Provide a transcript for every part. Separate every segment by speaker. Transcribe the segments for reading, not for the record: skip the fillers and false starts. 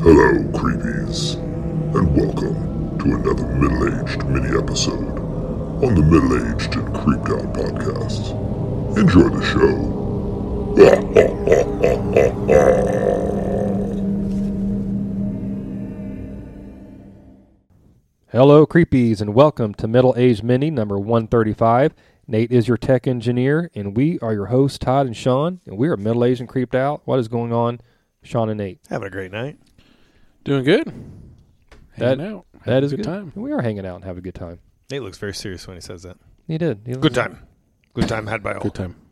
Speaker 1: Hello, creepies, and welcome to another middle-aged mini-episode on the Middle-Aged and Creeped Out podcast. Enjoy the show.
Speaker 2: Hello, creepies, and welcome to Middle-Aged Mini number 135. Nate is your tech engineer, and we are your hosts, Todd and Sean, and we are Middle-Aged and Creeped Out. What is going on, Sean and Nate?
Speaker 3: Having a great night.
Speaker 4: Doing good. Hanging out.
Speaker 2: That is
Speaker 4: a good time.
Speaker 2: We are hanging out and having a good time.
Speaker 3: Nate looks very serious when he says that.
Speaker 2: He did.
Speaker 3: Good time. Good time had by all.
Speaker 4: Good time.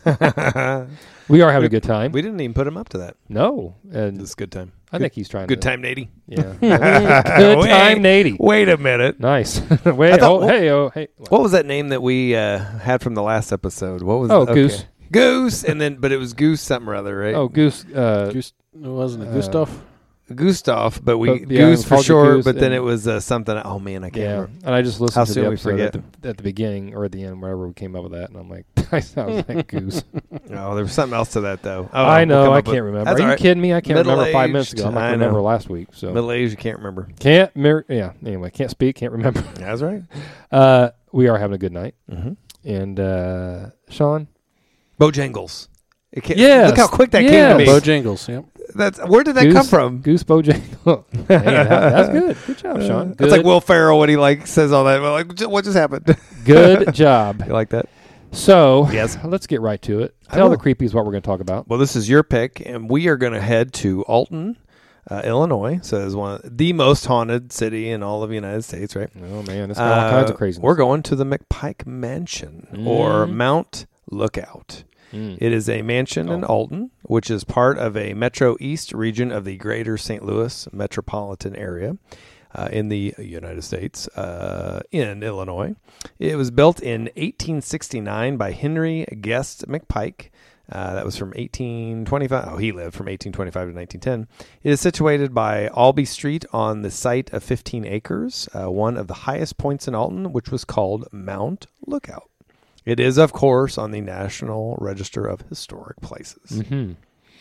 Speaker 2: We are having a good time.
Speaker 3: We didn't even put him up to that.
Speaker 2: No. And
Speaker 3: This is good time.
Speaker 2: I think he's trying
Speaker 3: Good
Speaker 2: to.
Speaker 3: time, Natey.
Speaker 2: Yeah. Good time, Natey.
Speaker 3: Wait a minute.
Speaker 2: Nice. Wait. Hey.
Speaker 3: What was that name that we had from the last episode? What was?
Speaker 2: Goose.
Speaker 3: Goose, and then but it was Goose something or other, right?
Speaker 2: Oh, Goose.
Speaker 4: Wasn't it Gustav?
Speaker 3: Gustav, but we
Speaker 2: But, yeah,
Speaker 3: Goose
Speaker 2: we
Speaker 3: for
Speaker 2: called you
Speaker 3: short.
Speaker 2: Goose,
Speaker 3: But then
Speaker 2: and-
Speaker 3: it was something. Oh man, I can't
Speaker 2: Yeah,
Speaker 3: remember.
Speaker 2: and I just listened
Speaker 3: How
Speaker 2: to
Speaker 3: soon
Speaker 2: the
Speaker 3: we
Speaker 2: episode
Speaker 3: forget.
Speaker 2: at the beginning or at the end, wherever we came up with that, and I'm like, I was like Goose.
Speaker 3: Oh, there was something else to that though. Oh,
Speaker 2: I know,
Speaker 3: we'll come
Speaker 2: I
Speaker 3: up with-
Speaker 2: can't remember.
Speaker 3: That's
Speaker 2: Are
Speaker 3: all
Speaker 2: you
Speaker 3: right.
Speaker 2: kidding me? I can't remember 5 minutes ago. I'm not
Speaker 3: I
Speaker 2: going to remember
Speaker 3: know.
Speaker 2: last week. So
Speaker 3: Middle age, you can't remember.
Speaker 2: Anyway, can't speak, can't remember.
Speaker 3: That's right.
Speaker 2: We are having a good night,
Speaker 3: Mm-hmm.
Speaker 2: and Sean.
Speaker 3: Bojangles.
Speaker 2: Yes.
Speaker 3: Look how quick that
Speaker 2: Yes.
Speaker 3: came to me.
Speaker 4: Bojangles, yep.
Speaker 3: Where did that come from?
Speaker 2: Goose Bojangle. That's good. Good job, Sean. Good,
Speaker 3: It's like Will Ferrell when he says all that. We're like, what just happened?
Speaker 2: good job.
Speaker 3: You like that?
Speaker 2: So,
Speaker 3: Yes.
Speaker 2: let's get right to it.
Speaker 3: I
Speaker 2: Tell the
Speaker 3: will.
Speaker 2: creepies what we're going to talk about.
Speaker 3: Well, this is your pick, and we are going to head to Alton, Illinois. So it's one of the most haunted city in all of the United States, right?
Speaker 2: Oh man, it's got all kinds of craziness.
Speaker 3: We're going to the McPike Mansion or
Speaker 2: Mm.
Speaker 3: Mount Lookout.
Speaker 2: Mm.
Speaker 3: It is a mansion in Alton, which is part of a Metro East region of the greater St. Louis metropolitan area in the United States, in Illinois. It was built in 1869 by Henry Guest McPike. That was from 1825. Oh, he lived from 1825 to 1910. It is situated by Albee Street on the site of 15 acres, one of the highest points in Alton, which was called Mount Lookout. It is, of course, on the National Register of Historic Places.
Speaker 2: Mm-hmm.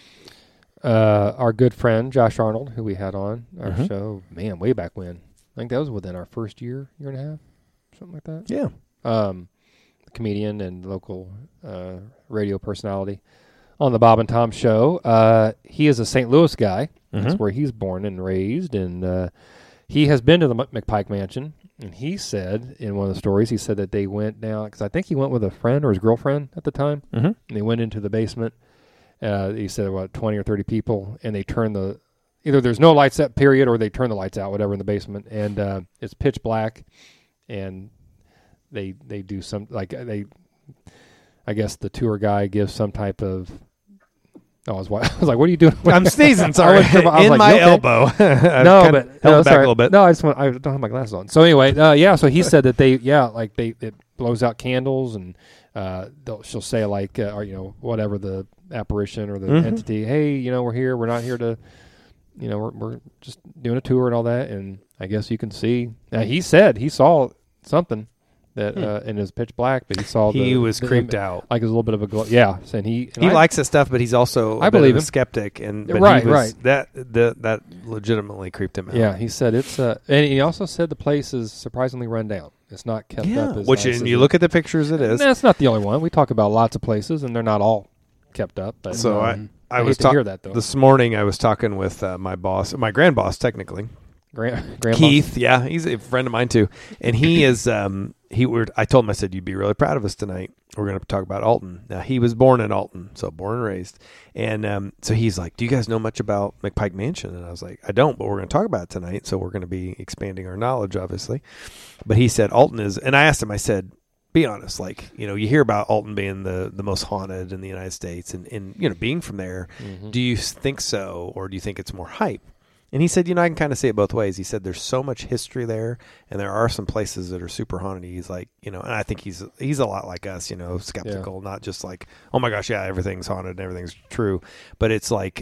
Speaker 2: Our good friend Josh Arnold, who we had on our
Speaker 3: Mhm.
Speaker 2: show, man, way back when. I think that was within our first year and a half, something like that.
Speaker 3: Yeah.
Speaker 2: Comedian and local radio personality on the Bob and Tom show. He is a St. Louis guy. That's
Speaker 3: Mhm.
Speaker 2: where he's born and raised, and he has been to the McPike Mansion. And he said in one of the stories, he said that they went down because I think he went with a friend or his girlfriend at the time,
Speaker 3: Mm-hmm.
Speaker 2: and they went into the basement. He said about 20 or 30 people, and they turned either there's no lights set period or they turn the lights out, whatever, in the basement, and it's pitch black, and they do some I guess the tour guy gives some type of. I was like, what are you doing?
Speaker 3: I'm sneezing, sorry.
Speaker 2: I was
Speaker 3: In
Speaker 2: like,
Speaker 3: my
Speaker 2: you okay?
Speaker 3: elbow.
Speaker 2: No, but
Speaker 3: held back
Speaker 2: sorry.
Speaker 3: a little bit.
Speaker 2: No, I don't have my glasses on. So anyway, so he said that it blows out candles, and she'll say or whatever the apparition or the
Speaker 3: Mhm.
Speaker 2: entity, hey, we're here. We're not here to, we're just doing a tour and all that. And I guess you can see. He said he saw something that and it was pitch black, but he saw
Speaker 3: He was
Speaker 2: the
Speaker 3: creeped out.
Speaker 2: like it was a little bit of a glow. Yeah, and
Speaker 3: He likes this stuff, but he's also
Speaker 2: I
Speaker 3: a bit
Speaker 2: believe
Speaker 3: of a
Speaker 2: him.
Speaker 3: skeptic, and
Speaker 2: Right,
Speaker 3: he was,
Speaker 2: right.
Speaker 3: That legitimately creeped him out.
Speaker 2: Yeah, he said it's and he also said the place is surprisingly run down. It's not kept
Speaker 3: Yeah.
Speaker 2: up as
Speaker 3: Which,
Speaker 2: nice
Speaker 3: and
Speaker 2: as
Speaker 3: you
Speaker 2: it-
Speaker 3: look at the pictures, it is.
Speaker 2: That's not the only one. We talk about lots of places, and they're not all kept up. But
Speaker 3: So I
Speaker 2: I
Speaker 3: was
Speaker 2: hate to hear that though.
Speaker 3: this morning. I was talking with my boss, my grand boss, technically.
Speaker 2: Grandma.
Speaker 3: Keith, yeah, he's a friend of mine too, and he is. I told him, I said, "You'd be really proud of us tonight. We're going to talk about Alton." Now, he was born in Alton, so born and raised, and so he's like, "Do you guys know much about McPike Mansion?" And I was like, "I don't, but we're going to talk about it tonight, so we're going to be expanding our knowledge, obviously." But he said Alton is, and I asked him, I said, "Be honest, you hear about Alton being the most haunted in the United States, and being from there,
Speaker 2: Mhm.
Speaker 3: do you think so, or do you think it's more hype?" And he said, I can kind of see it both ways. He said, there's so much history there, and there are some places that are super haunted. He's like, and I think he's a lot like us, skeptical, not just like, oh my gosh, yeah, everything's haunted and everything's true. But it's like,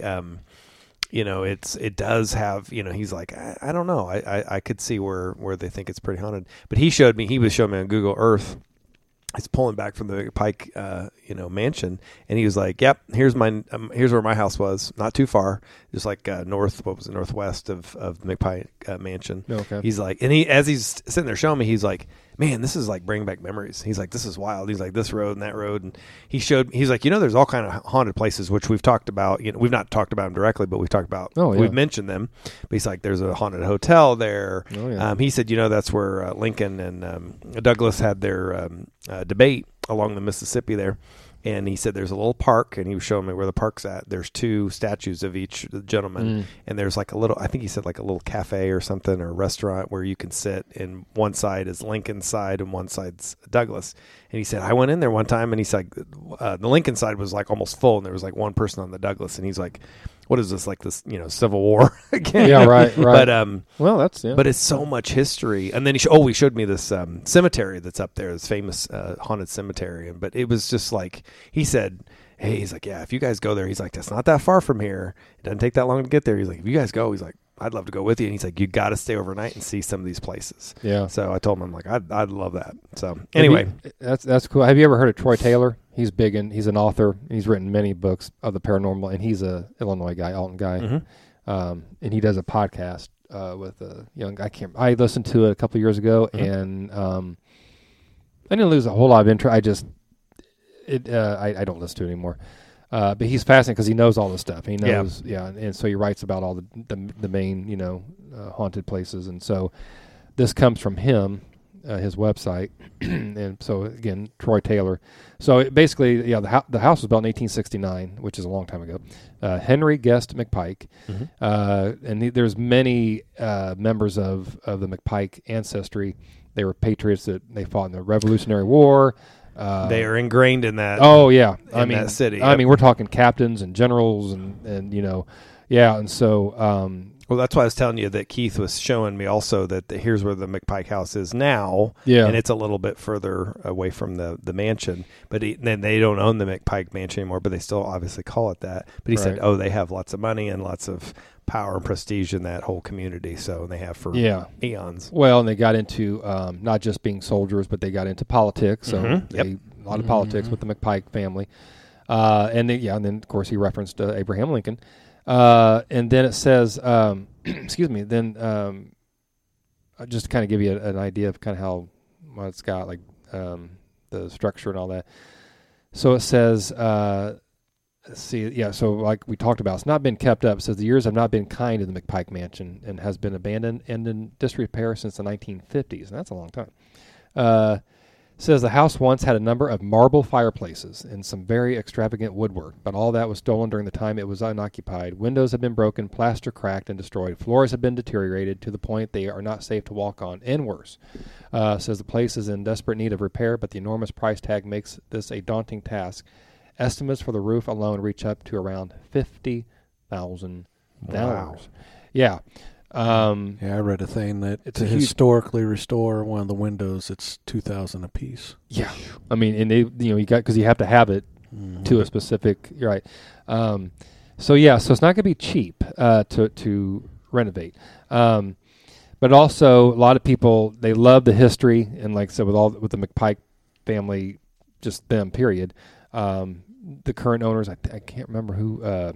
Speaker 3: it does have, he's like, I don't know. I could see where they think it's pretty haunted. But he was showing me on Google Earth He's pulling back from the McPike, mansion, and he was like, "Yep, here's where my house was, not too far, just like northwest of McPike mansion."
Speaker 2: Okay.
Speaker 3: He's like, and as he's sitting there showing me, he's like, "Man, this is like bringing back memories." He's like, "This is wild." He's like, "This road and that road," and he's like, "There's all kind of haunted places which we've talked about. We've not talked about them directly, but we've talked about. We've mentioned them." But he's like, "There's a haunted hotel there."
Speaker 2: Oh, yeah.
Speaker 3: He said, "That's where Lincoln and Douglas had their debate along the Mississippi there." And he said there's a little park, and he was showing me where the park's at. There's 2 statues of each gentleman, and there's like a little, I think he said like a little cafe or something, or a restaurant where you can sit, and one side is Lincoln's side and one side's Douglas. And he said, I went in there one time, and he's like, the Lincoln side was like almost full, and there was like one person on the Douglas, and he's like, what is this, like this, Civil War again?
Speaker 2: Yeah, right.
Speaker 3: But
Speaker 2: well, that's
Speaker 3: but it's so much history. And then he showed me this cemetery that's up there, this famous haunted cemetery. But it was just like, he said, hey, he's like, yeah, if you guys go there, he's like, that's not that far from here. It doesn't take that long to get there. He's like, if you guys go, he's like, I'd love to go with you. And he's like, you got to stay overnight and see some of these places.
Speaker 2: Yeah.
Speaker 3: So I told him, I'm like, I'd love that. So anyway,
Speaker 2: that's cool. Have you ever heard of Troy Taylor? He's big, and he's an author. And he's written many books of the paranormal, and he's a Illinois guy, Alton guy.
Speaker 3: Mm-hmm.
Speaker 2: And he does a podcast with a young guy. I listened to it a couple of years ago, and I didn't lose a whole lot of interest. I don't listen to it anymore. But he's fascinating because he knows all the stuff. He knows, and so he writes about all the main, haunted places. And so this comes from him, his website. And so, again, Troy Taylor. So basically, the house was built in 1869, which is a long time ago. Henry Guest McPike. And there's many members of the McPike ancestry. They were patriots they fought in the Revolutionary War.
Speaker 3: They are ingrained in that.
Speaker 2: Oh yeah,
Speaker 3: that city.
Speaker 2: I mean, we're talking captains and generals, and and so.
Speaker 3: Well, that's why I was telling you that Keith was showing me also that here's where the McPike house is now.
Speaker 2: Yeah,
Speaker 3: and it's a little bit further away from the mansion. But then they don't own the McPike mansion anymore, but they still obviously call it that. But he said, they have lots of money and lots of power and prestige in that whole community, so they have for eons.
Speaker 2: Well, and they got into not just being soldiers, but they got into politics. So a lot of politics with the McPike family, and then of course he referenced Abraham Lincoln, and then it says, excuse me, then just to kind of give you an idea of kind of how it's got like the structure and all that. So it says. So like we talked about, it's not been kept up. It says the years have not been kind to the McPike mansion and has been abandoned and in disrepair since the 1950s, and that's a long time. Says the house once had a number of marble fireplaces and some very extravagant woodwork, but all that was stolen during the time it was unoccupied. Windows have been broken, plaster cracked and destroyed. Floors have been deteriorated to the point they are not safe to walk on, and worse. Says the place is in desperate need of repair, but the enormous price tag makes this a daunting task. Estimates for the roof alone reach up to around $50,000.
Speaker 3: Wow.
Speaker 2: Yeah.
Speaker 4: I read a thing that to historically restore one of the windows, it's $2,000 a piece.
Speaker 2: Yeah. I mean, and because you have to have it to a specific. You're right. So it's not going to be cheap to renovate. But also, a lot of people, they love the history, and like I said, with the McPike family, just them. Period. The current owners, I can't remember who.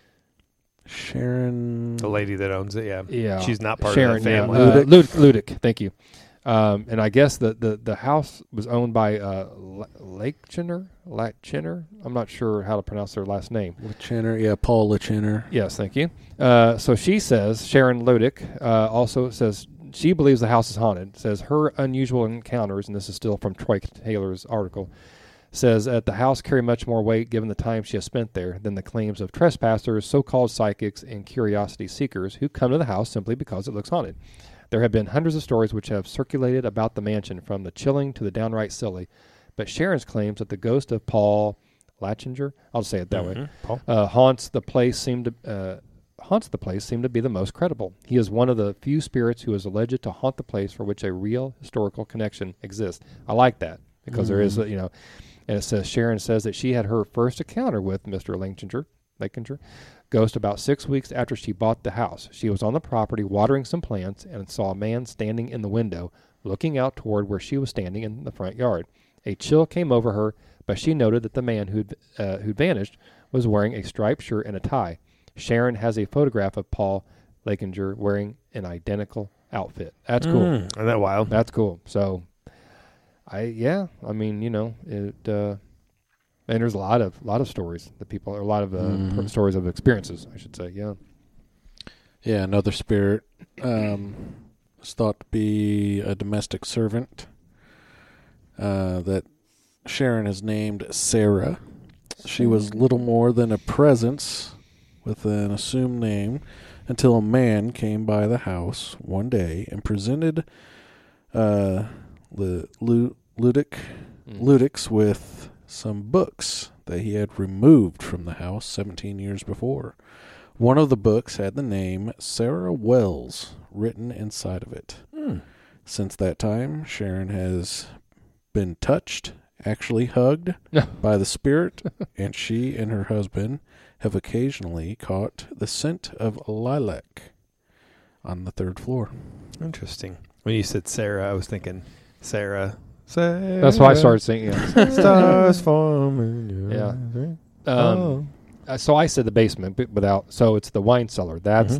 Speaker 4: Sharon,
Speaker 3: the lady that owns it,
Speaker 2: yeah,
Speaker 3: she's not part
Speaker 2: Sharon,
Speaker 3: of that family.
Speaker 2: Ludick, thank you. And I guess the house was owned by Lachiner. I'm not sure how to pronounce their last name.
Speaker 4: Lachiner, Paul Lachiner.
Speaker 2: Yes, thank you. So she says, Sharon Ludick also says she believes the house is haunted. Says her unusual encounters, and this is still from Troy Taylor's article, says that the house carry much more weight given the time she has spent there than the claims of trespassers, so-called psychics, and curiosity seekers who come to the house simply because it looks haunted. There have been hundreds of stories which have circulated about the mansion, from the chilling to the downright silly. But Sharon's claims that the ghost of Paul Lachiner, I'll say it that way, haunts the place seem to be the most credible. He is one of the few spirits who is alleged to haunt the place for which a real historical connection exists. I like that because there is, and it says Sharon says that she had her first encounter with Mr. Lachiner ghost about 6 weeks after she bought the house. She was on the property watering some plants and saw a man standing in the window looking out toward where she was standing in the front yard. A chill came over her, but she noted that the man who'd vanished was wearing a striped shirt and a tie. Sharon has a photograph of Paul Lakinger wearing an identical outfit. That's cool.
Speaker 3: Isn't that wild?
Speaker 2: That's cool. So, I mean, you know, it. And there's a lot of stories that people, or a lot of stories of experiences, I should say. Yeah.
Speaker 4: Yeah, another spirit is thought to be a domestic servant that Sharon has named Sarah. She was little more than a presence with an assumed name until a man came by the house one day and presented Ludix with some books that he had removed from the house 17 years before. One of the books had the name Sarah Wells written inside of it. Since that time, Sharon has been touched, actually hugged by the spirit, and she and her husband have occasionally caught the scent of lilac on the third floor.
Speaker 3: Interesting. When you said Sarah, I was thinking Sarah.
Speaker 2: That's why I started singing. Yeah.
Speaker 3: Stars forming.
Speaker 2: Yeah. So I said the basement, but without. So it's the wine cellar. That's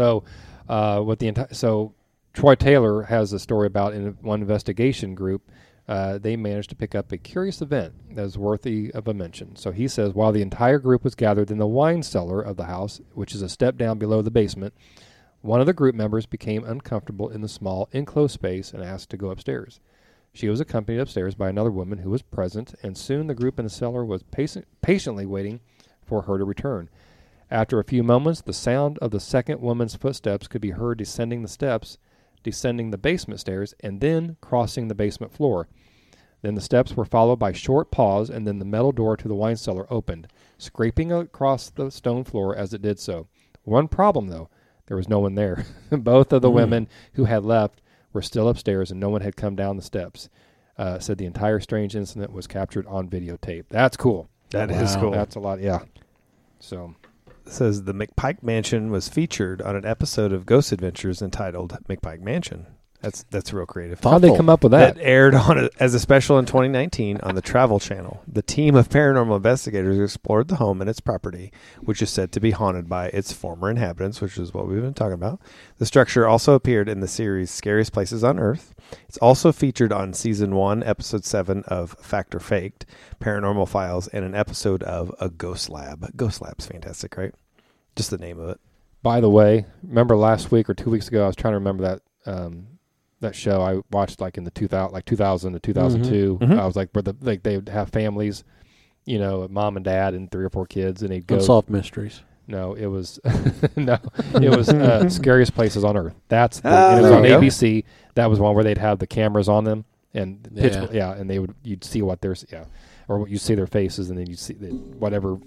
Speaker 2: So Troy Taylor has a story about in one investigation group. They managed to pick up a curious event that is worthy of a mention. So he says, while the entire group was gathered in the wine cellar of the house, which is a step down below the basement, one of the group members became uncomfortable in the small enclosed space and asked to go upstairs. She was accompanied upstairs by another woman who was present, and soon the group in the cellar was patiently waiting for her to return. After a few moments, the sound of the second woman's footsteps could be heard descending the steps, descending the basement stairs, and then crossing the basement floor. Then the steps were followed by short pause, and then the metal door to the wine cellar opened, scraping across the stone floor as it did so. One problem, though, there was no one there. Both of the women who had left were still upstairs, and no one had come down the steps. Said the entire strange incident was captured on videotape. That's cool.
Speaker 3: That is cool.
Speaker 2: That's a lot, yeah. So
Speaker 3: it says the McPike Mansion was featured on an episode of Ghost Adventures entitled McPike Mansion. That's real creative.
Speaker 2: How'd they come up with that?
Speaker 3: That aired on as a special in 2019 on the Travel Channel. The team of paranormal investigators explored the home and its property, which is said to be haunted by its former inhabitants, which is what we've been talking about. The structure also appeared in the series Scariest Places on Earth. It's also featured on Season 1, Episode 7 of Fact or Faked, Paranormal Files, and an episode of A Ghost Lab. Ghost Lab's fantastic, right? Just the name of it.
Speaker 2: By the way, remember last week or 2 weeks ago, I was trying to remember that show I watched like in the 2000 to 2002. I was like, where they would have families, you know, mom and dad and 3 or 4 kids, and they'd go
Speaker 4: Unsolved Mysteries.
Speaker 2: No, it was Scariest Places on Earth. That's it was on ABC. That was one where they'd have the cameras on them and and you'd see what there's or you see their faces, and then you see whatever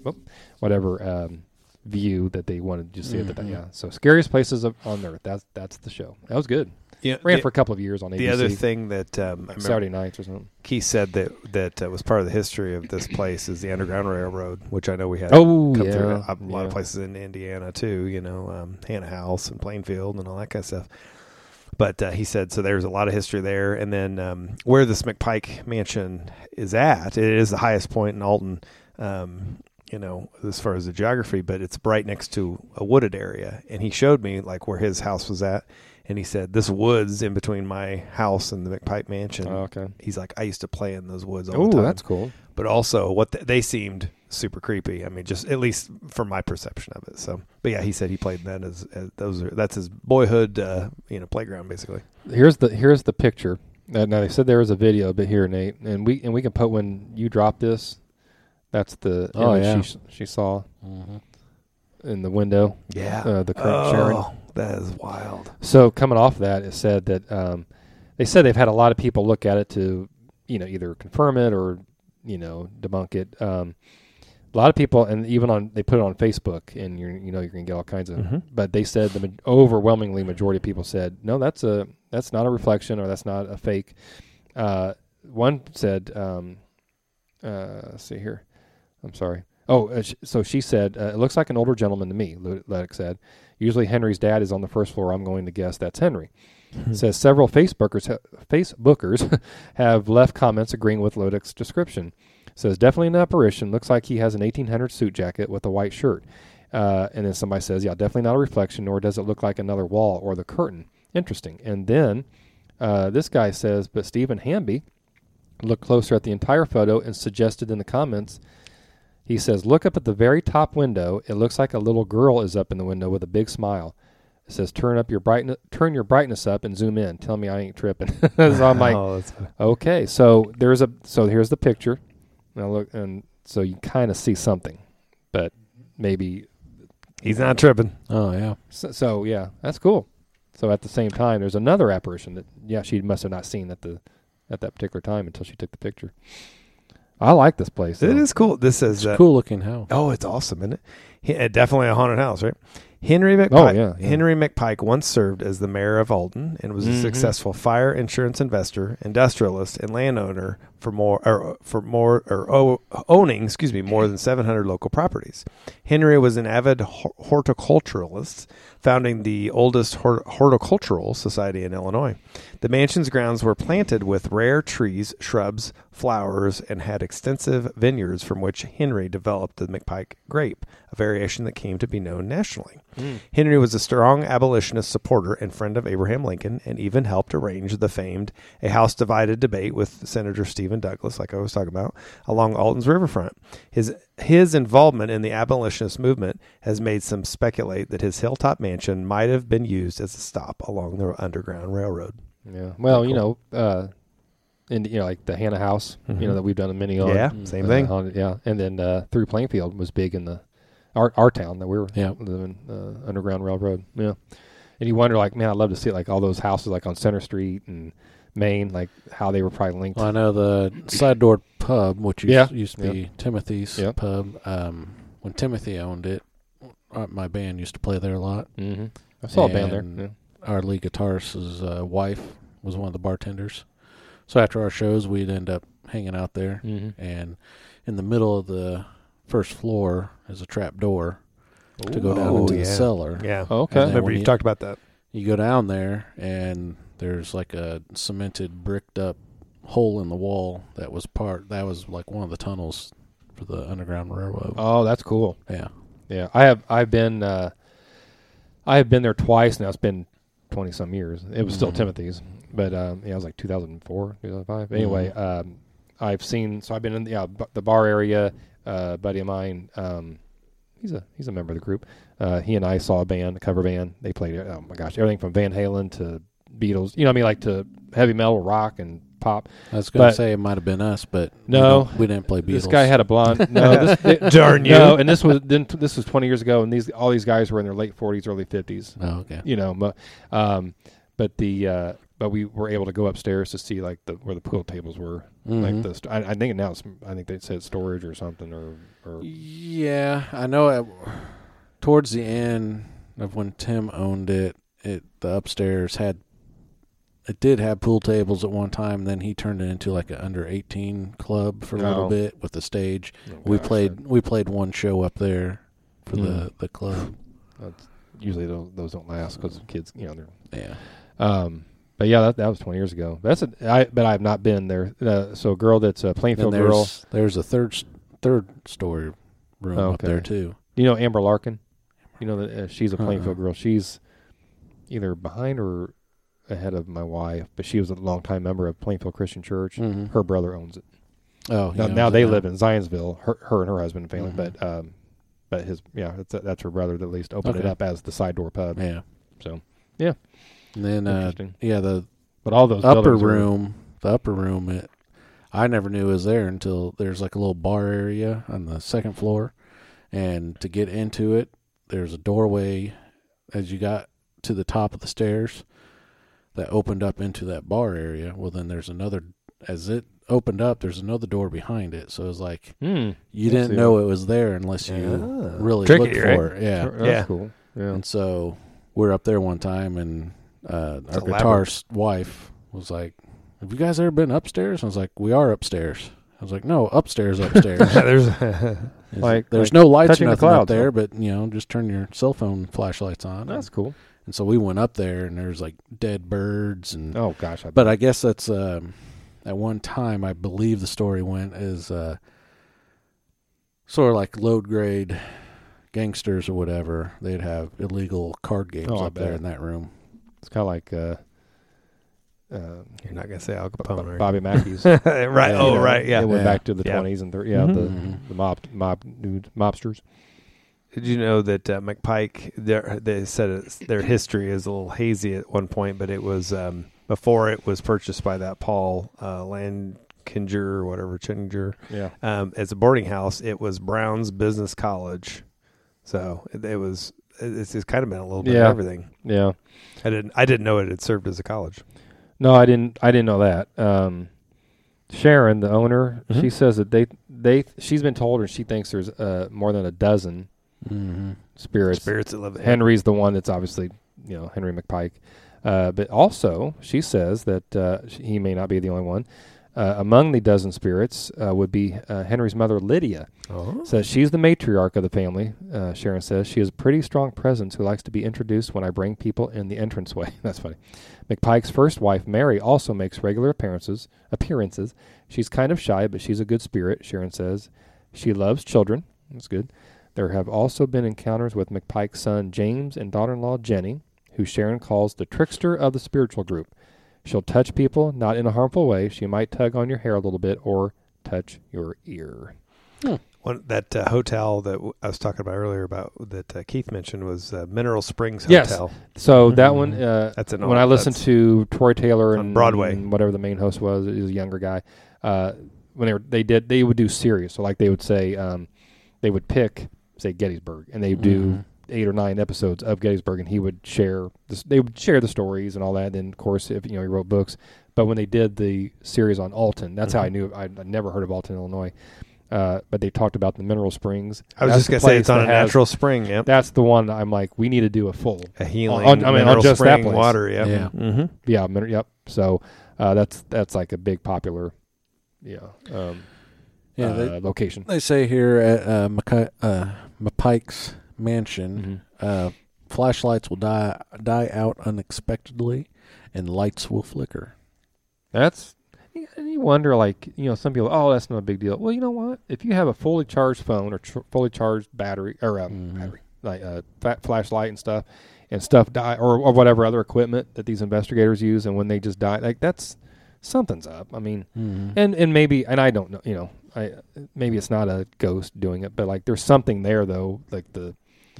Speaker 2: view that they wanted you to see at the time. So Scariest Places on Earth. That's the show. That was good.
Speaker 3: Yeah,
Speaker 2: ran for a couple of years on ABC.
Speaker 3: The other thing that
Speaker 2: Saturday nights or something.
Speaker 3: Keith said that was part of the history of this place is the Underground Railroad, which I know we had come through a lot of places in Indiana too. You know, Hannah House and Plainfield and all that kind of stuff. But he said so. There's a lot of history there, and then where this McPike Mansion is at, it is the highest point in Alton. You know, as far as the geography, but it's right next to a wooded area, and he showed me like where his house was at. And he said, this woods in between my house and the McPike Mansion.
Speaker 2: Oh, okay.
Speaker 3: He's like, I used to play in those woods all the time.
Speaker 2: Oh, that's cool.
Speaker 3: But also, they seemed super creepy. I mean, just at least from my perception of it. So, but yeah, he said he played that that's his boyhood, playground basically.
Speaker 2: Here's the picture. Now they said there was a video, but here, Nate, and we can put when you drop this. That's the image she saw in the window.
Speaker 3: Yeah,
Speaker 2: the current Sharon.
Speaker 3: That is wild. So
Speaker 2: coming off that, it said that they said they've had a lot of people look at it to, either confirm it or, debunk it. A lot of people, and even they put it on Facebook, and you're going to get all kinds of. But they said the overwhelmingly majority of people said no, that's not a reflection or that's not a fake. One said, let's see here. I'm sorry. So she said, it looks like an older gentleman to me, Luddick said. Usually Henry's dad is on the first floor. I'm going to guess that's Henry. Says several Facebookers have left comments agreeing with Luddick's description. Says definitely an apparition. Looks like he has an 1800 suit jacket with a white shirt. And then somebody says, yeah, definitely not a reflection, nor does it look like another wall or the curtain. Interesting. And then this guy says, but Stephen Hamby looked closer at the entire photo and suggested in the comments, he says, look up at the very top window. It looks like a little girl is up in the window with a big smile. It says, turn your brightness up and zoom in. Tell me I ain't tripping. So I'm like, okay. So here's the picture. Now look, and so you kind of see something, but maybe
Speaker 3: he's not tripping.
Speaker 4: Oh, yeah.
Speaker 2: So yeah, that's cool. So at the same time, there's another apparition that, yeah, she must have not seen at that particular time until she took the picture. I like this place.
Speaker 3: It is cool. This is
Speaker 4: cool looking house.
Speaker 3: Oh, it's awesome, isn't it? Definitely a haunted house, right? Henry McPike. Henry McPike once served as the mayor of Alton and was a successful fire insurance investor, industrialist, and landowner owning more than 700 local properties. Henry was an avid horticulturalist, founding the oldest horticultural society in Illinois. The mansion's grounds were planted with rare trees, shrubs, flowers, and had extensive vineyards from which Henry developed the McPike grape, a variation that came to be known nationally. Henry was a strong abolitionist supporter and friend of Abraham Lincoln, and even helped arrange the famed A House Divided debate with Senator Stephen Douglas, like I was talking about, along Alton's riverfront. His involvement in the abolitionist movement has made some speculate that his hilltop mansion might have been used as a stop along the Underground Railroad.
Speaker 2: Yeah. Well, like the Hannah House, that we've done a mini on.
Speaker 3: Yeah, same thing.
Speaker 2: And then through Plainfield was big in the our town that we were living, Underground Railroad. Yeah. And you wonder, like, man, I'd love to see like all those houses like on Center Street and Main, like how they were probably linked.
Speaker 4: Well, I know the Side Door Pub, which used to be Timothy's pub. When Timothy owned it, my band used to play there a lot.
Speaker 2: Mm-hmm. I saw a band there. Yeah.
Speaker 4: Our lead guitarist's wife was one of the bartenders. So after our shows, we'd end up hanging out there. Mm-hmm. And in the middle of the first floor is a trap door to go down into the cellar.
Speaker 3: Yeah. Okay. Remember you talked about that.
Speaker 4: You go down there, and there's like a cemented, bricked up hole in the wall that was like one of the tunnels for the Underground Railroad.
Speaker 2: Oh, that's cool.
Speaker 4: Yeah.
Speaker 2: Yeah. I've been there twice now. It's been 20 some years. It was still Timothy's, but it was like 2004, 2005. Anyway, I've been in the bar area. Buddy of mine, he's a member of the group. He and I saw a cover band. They played, oh my gosh, everything from Van Halen to Beatles. You know what I mean, like to heavy metal, rock, and pop.
Speaker 4: I was going to say it might have been us, but
Speaker 2: no,
Speaker 4: we didn't play Beatles.
Speaker 2: This guy had a blonde. No,
Speaker 3: darn you.
Speaker 2: No, and this was 20 years ago, and all these guys were in their late 40s, early 50s.
Speaker 4: Oh, okay.
Speaker 2: But we were able to go upstairs to see like where the pool tables were. Mm-hmm. Like I think now I think they said storage or something or.
Speaker 4: Yeah, I know. Towards the end of when Tim owned it, the upstairs did have pool tables at one time. Then he turned it into like an under 18 club for a little bit with the stage. We played one show up there for the club.
Speaker 2: Usually those don't last because kids, they're But yeah, that was 20 years ago. But I've not been there. So a girl that's a Plainfield girl.
Speaker 4: There's a third story room up there too.
Speaker 2: You know Amber Larkin? You know that she's a Plainfield girl. She's either behind or ahead of my wife, but she was a longtime member of Plainfield Christian Church. Mm-hmm. Her brother owns it.
Speaker 4: Oh,
Speaker 2: now they live in Zionsville. Her and her husband and family, but his that's her brother that at least opened it up as the Side Door Pub.
Speaker 4: Yeah.
Speaker 2: So yeah.
Speaker 4: And then
Speaker 2: but all those
Speaker 4: upper room, I never knew it was there until there's like a little bar area on the second floor, and to get into it, there's a doorway as you got to the top of the stairs that opened up into that bar area. Well, then there's another. As it opened up, there's another door behind it. So it was like you didn't know it was there unless you really looked for it. Yeah,
Speaker 2: that's cool. Yeah,
Speaker 4: and so we're up there one time and. Our guitarist's wife was like, "Have you guys ever been upstairs?" I was like, "We are upstairs." I was like, no, upstairs.
Speaker 3: There's
Speaker 4: There's no lights or
Speaker 2: touching the
Speaker 4: nothing up
Speaker 2: clouds,
Speaker 4: there,
Speaker 2: huh?
Speaker 4: but just turn your cell phone flashlights on.
Speaker 2: That's cool.
Speaker 4: And so we went up there, and there's like dead birds, and
Speaker 2: Oh gosh,
Speaker 4: but I guess that's at one time I believe the story went is sort of like load grade gangsters or whatever. They'd have illegal card games
Speaker 2: I
Speaker 4: up there
Speaker 2: bet.
Speaker 4: in that room.
Speaker 2: it's kind of like
Speaker 3: You're not gonna say Al Capone, right?
Speaker 2: Bobby Mackey's.
Speaker 3: right.
Speaker 4: Yeah.
Speaker 3: Oh, right. Yeah.
Speaker 2: It went
Speaker 4: Yeah.
Speaker 2: back to the
Speaker 3: Yeah.
Speaker 2: 20s and 30s. Yeah,
Speaker 3: Mhm.
Speaker 2: the mobsters.
Speaker 3: Did you know that McPike? They said their history is a little hazy at one point, but it was before it was purchased by that Paul Landkinger or whatever Chinger.
Speaker 2: Yeah.
Speaker 3: As a boarding house, it was Brown's Business College, so it was. It's kind of been a little bit
Speaker 2: Yeah.
Speaker 3: of everything.
Speaker 2: Yeah.
Speaker 3: I didn't know it had served as a college.
Speaker 2: No, I didn't know that. Sharon, the owner,
Speaker 3: Mhm.
Speaker 2: she says that she's been told, or she thinks there's more than a dozen
Speaker 4: Mm-hmm.
Speaker 2: spirits.
Speaker 3: Spirits that live there.
Speaker 2: Henry's the one that's obviously, Henry McPike. But also, she says that he may not be the only one. Among the dozen spirits would be Henry's mother, Lydia.
Speaker 3: Oh.
Speaker 2: Says she's the matriarch of the family. Sharon says she has a pretty strong presence who likes to be introduced when I bring people in the entranceway. That's funny. McPike's first wife, Mary, also makes regular appearances. She's kind of shy, but she's a good spirit, Sharon says. She loves children. That's good. There have also been encounters with McPike's son, James, and daughter-in-law, Jenny, who Sharon calls the trickster of the spiritual group. She'll touch people, not in a harmful way. She might tug on your hair a little bit or touch your ear.
Speaker 3: That hotel that I was talking about earlier that Keith mentioned was Mineral Springs
Speaker 2: Yes.
Speaker 3: Hotel.
Speaker 2: So that one,
Speaker 3: That's
Speaker 2: when I listened to Troy Taylor
Speaker 3: on
Speaker 2: and
Speaker 3: Broadway.
Speaker 2: and whatever the main host was, he was a younger guy. When they would do series. So like they would say, they would pick, say, Gettysburg, and they would do 8 or 9 episodes of Gettysburg, and he would share this. They would share the stories and all that. Then, of course, if he wrote books. But when they did the series on Alton, that's how I knew. I'd never heard of Alton, Illinois. But they talked about the Mineral Springs.
Speaker 3: I was
Speaker 2: That's
Speaker 3: just
Speaker 2: the
Speaker 3: going to say
Speaker 2: place
Speaker 3: it's on a
Speaker 2: that has-
Speaker 3: natural spring. Yep.
Speaker 2: That's the one I'm like, we need to do a full.
Speaker 3: A healing
Speaker 2: on
Speaker 3: mineral
Speaker 2: just that
Speaker 3: spring
Speaker 2: place.
Speaker 3: water. Yep.
Speaker 4: Yeah.
Speaker 3: Mm-hmm.
Speaker 2: Yeah, yep. So that's like a big popular, location.
Speaker 4: They say here at McPike's mansion, flashlights will die out unexpectedly, and lights will flicker.
Speaker 2: That's, and you wonder, like, some people, oh, that's not a big deal. Well, you know what? If you have a fully charged phone or fully charged battery or battery, like flashlight and stuff die, or whatever other equipment that these investigators use, and when they just die, like that's something's up. I mean, and maybe, and I don't know, maybe it's not a ghost doing it, but like there's something there though, like the.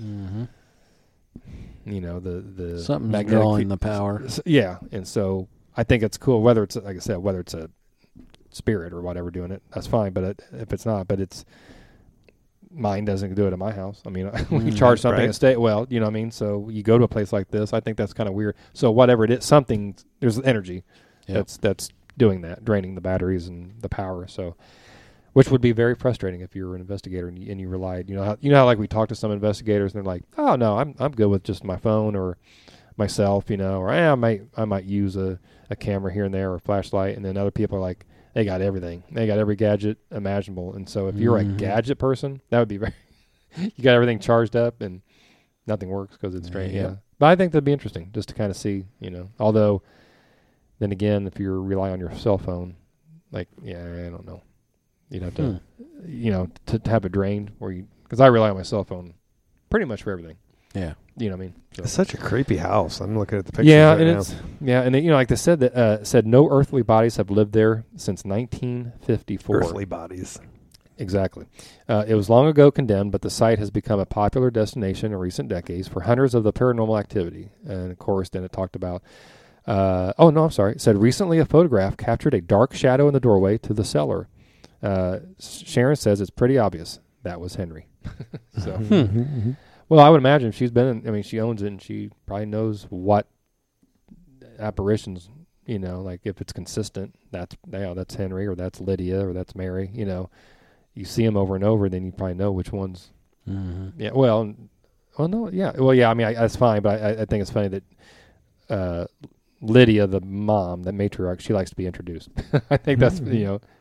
Speaker 2: The
Speaker 4: Something's
Speaker 2: magnetic
Speaker 4: drawing the power.
Speaker 2: Yeah, and so I think it's cool. Whether it's, like I said, whether it's a spirit or whatever doing it, that's fine. But if it's not, but it's mine doesn't do it at my house. I mean, when you charge something and stay, well, you know what I mean. So you go to a place like this, I think that's kind of weird. So whatever it is, there's energy that's doing that, draining the batteries and the power. So. Which would be very frustrating if you were an investigator and you relied, how like we talked to some investigators and they're like, oh no, I'm good with just my phone or myself, or I might use a camera here and there or a flashlight, and then other people are like, they got everything, they got every gadget imaginable, and so if you're a gadget person, that would be very, you got everything charged up and nothing works because it's strange. Yeah, but I think that'd be interesting just to kind of see, Although, then again, if you rely on your cell phone, like I don't know. You'd have to, to have it drained, because I rely on my cell phone pretty much for everything.
Speaker 4: Yeah.
Speaker 2: You know what I mean? So.
Speaker 3: It's such a creepy house. I'm looking at the pictures
Speaker 2: Yeah,
Speaker 3: right
Speaker 2: and
Speaker 3: now.
Speaker 2: and they, like they said that said no earthly bodies have lived there since 1954.
Speaker 3: Earthly bodies.
Speaker 2: Exactly. It was long ago condemned, but the site has become a popular destination in recent decades for hunters of the paranormal activity. And of course, then it talked about. It said recently a photograph captured a dark shadow in the doorway to the cellar. Sharon says it's pretty obvious that was Henry. So, well, I would imagine she's been. She owns it, and she probably knows what apparitions. Like if it's consistent, that's Henry, or that's Lydia, or that's Mary. You see them over and over, then you probably know which ones. Yeah. Well, no. Yeah. Well, yeah. That's fine, but I think it's funny that Lydia, the mom, the matriarch, she likes to be introduced. I think that's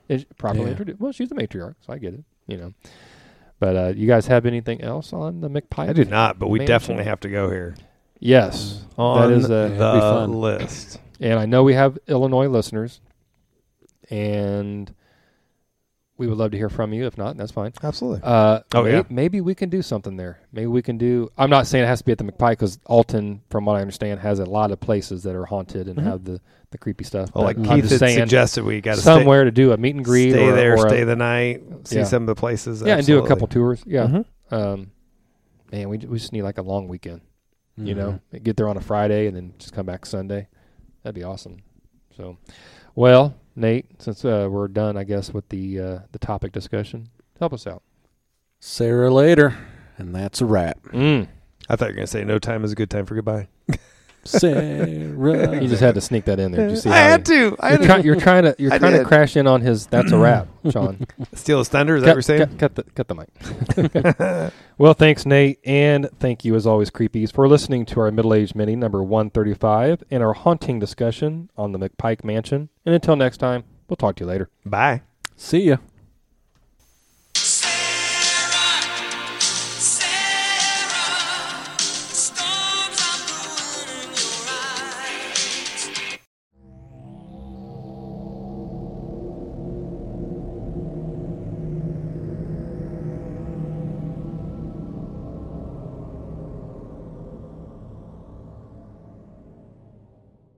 Speaker 2: properly
Speaker 4: Yeah.
Speaker 2: introduced. Well, she's the matriarch, so I get it. You know. But you guys have anything else on the McPike?
Speaker 3: I do not, but we
Speaker 2: Mansion?
Speaker 3: definitely have to go here.
Speaker 2: Yes,
Speaker 3: On
Speaker 2: that is
Speaker 4: that'd be
Speaker 3: the
Speaker 4: fun.
Speaker 3: list.
Speaker 2: and I know we have Illinois listeners, and we would love to hear from you. If not, that's fine.
Speaker 3: Absolutely.
Speaker 2: Yeah. Maybe we can do something there. Maybe we can do. I'm not saying it has to be at the McPike because Alton, from what I understand, has a lot of places that are haunted and have the creepy stuff.
Speaker 3: Well,
Speaker 2: But
Speaker 3: like
Speaker 2: I'm
Speaker 3: Keith
Speaker 2: just
Speaker 3: had
Speaker 2: saying
Speaker 3: suggested, we got to
Speaker 2: somewhere to do a meet and greet.
Speaker 3: stay
Speaker 2: or,
Speaker 3: there,
Speaker 2: or
Speaker 3: stay the night, see
Speaker 2: Yeah.
Speaker 3: some of the places.
Speaker 2: yeah, and do a couple tours. Yeah.
Speaker 3: Mhm.
Speaker 2: Man, we just need like a long weekend. You
Speaker 4: Mm-hmm.
Speaker 2: know, get there on a Friday and then just come back Sunday. That'd be awesome. So, well, Nate, since we're done, I guess with the topic discussion, help us out.
Speaker 4: Sarah later, and that's a wrap.
Speaker 3: I thought you were going to say no time is a good time for goodbye.
Speaker 4: Sarah.
Speaker 2: You just had to sneak that in there. Did you see
Speaker 3: I
Speaker 2: how
Speaker 3: had to.
Speaker 2: You're trying to
Speaker 3: I
Speaker 2: to
Speaker 3: did.
Speaker 2: crash in on his. That's a wrap, Sean.
Speaker 3: Steal his thunder, is that what you're saying?
Speaker 2: Cut the mic. Well, thanks, Nate, and thank you as always, creepies, for listening to our middle-aged mini number 135 and our haunting discussion on the McPike Mansion. And until next time, we'll talk to you later.
Speaker 3: Bye.
Speaker 4: See ya.